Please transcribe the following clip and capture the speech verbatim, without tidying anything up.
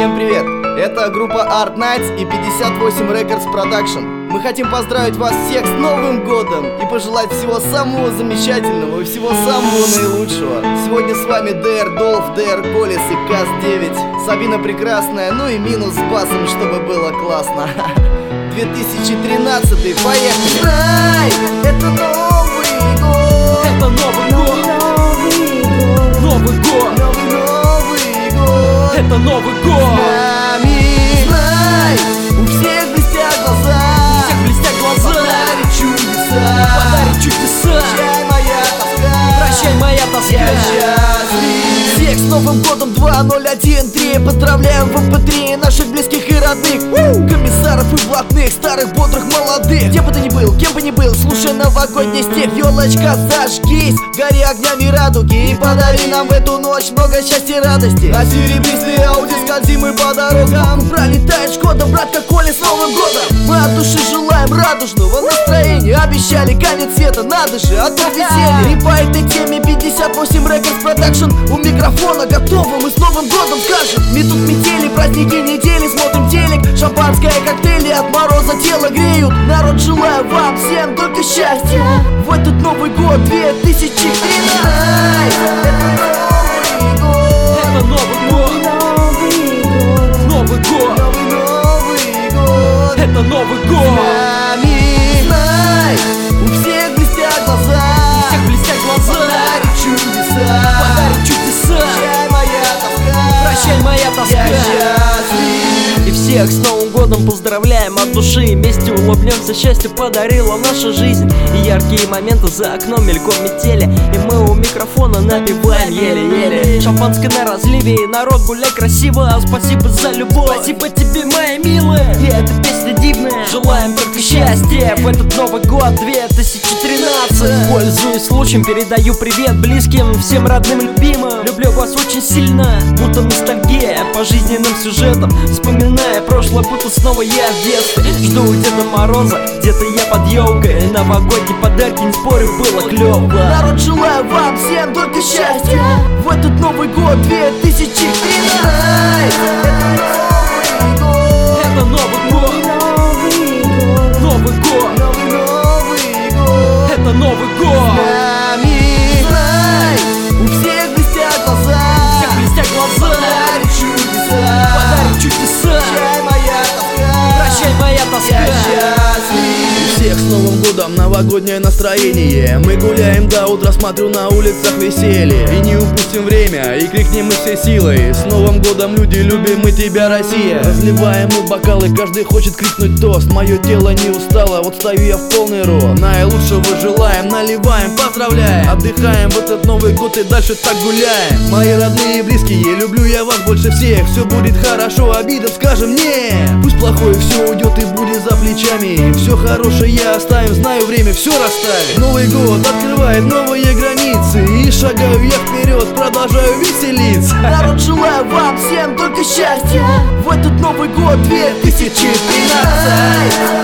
Всем привет! Это группа Art Nights и пятьдесят восемь Records Production. Мы хотим поздравить вас всех с Новым годом и пожелать всего самого замечательного и всего самого наилучшего. Сегодня с вами ди ар Dolph, ди ар Колес и Каз девять. Сабина Прекрасная, ну и минус с басом, чтобы было классно. две тысячи тринадцатый, поехали! Знай, это Новый год! Это Новый год! Новый год! Новый, Новый год! Это Новый год! С нами, знай, у всех блестят глаза, Всех блестят глаза! подарит чудеса, Подарит чудеса! прощай моя тоска, Прощай моя тоска! я счастлив. Всех с Новым годом два ноль один три. Поздравляем в эм пэ три наших близких и родных, У! Комиссаров и блатных, старых, бодрых, молодых. Где бы ты ни был, кем бы ни был, слушай новогодний стих. Ёлочка, зажгись, гори огнями радуги и подари нам в эту ночь много счастья и радости. На серебристый Ауди скользим мы по дорогам. Пролетаешь годом, братка Коля, с Новым годом! Мы от души желаем радужного настроения. Обещали конец света, надо же, а то веселье. И по этой теме пятьдесят восемь Records Production у микрофона готовы, мы с Новым годом скажем. Мы тут метели, праздники недели, смотрим телек, шампанское, коктейли от мороза тело греют. Народ, желаю вам всем только счастья в этот Новый год две тысячи тринадцать. Это Новый год! Новый год! Новый, Новый год! Это Новый год! С нами, знай, у всех блестят глаза, Всех блестят глаза! подарит чудеса, Подарит чудеса! прощай моя тоска, Прощай моя тоска! я счастлив. И всех с Новым годом поздравляем от души. Вместе улыбнемся, счастье подарила наша жизнь. И яркие моменты за окном мельком метели, и мы у микрофона напеваем еле-еле. Шампанское на разливе, и народ гуляй красиво. Спасибо за любовь, спасибо тебе, моя милая. И эта песня дивная, желаем только счастья в этот Новый год две тысячи тринадцать. Пользуясь случаем, передаю привет близким, всем родным, любимым. Люблю вас очень сильно, будто ностальгия по жизненным сюжетам. Вспоминая прошлое, будто снова я в детстве. Жду Деда Мороза, где-то я под елкой. Новогодние подарки, не спорю, было клево. Народ, желаю вам всем только счастья в этот Новый год две тысячи тринадцать. Это Новый год! Новый год! Новый, Новый год! Это Новый год! С нами, знай, у всех блестят глаза, Всех блестят глаза! подарит чудеса, Подарит чудеса! прощай моя тоска, Прощай моя тоска! я счастлив. Всех с Новым годом, новогоднее настроение. Мы гуляем до утра, смотрю на улицах веселье. И не упустим время, и крикнем мы всей силой: с Новым годом, люди, любим мы тебя, Россия. Разливаем мы бокалы, каждый хочет крикнуть тост. Мое тело не устало, вот стою я в полный рост. Наилучшего желаем, наливаем, поздравляем. Отдыхаем в этот Новый год и дальше так гуляем. Мои родные и близкие, люблю я вас больше всех. Все будет хорошо, обидам скажем нет. Пусть плохое все уйдет и будет за плечами. Все хорошее я оставим, знаю, время все расставит. Новый год открывает новые границы, и шагаю я вперед, продолжаю веселиться. Народ, желаю вам всем только счастья в этот Новый год две тысячи тринадцать.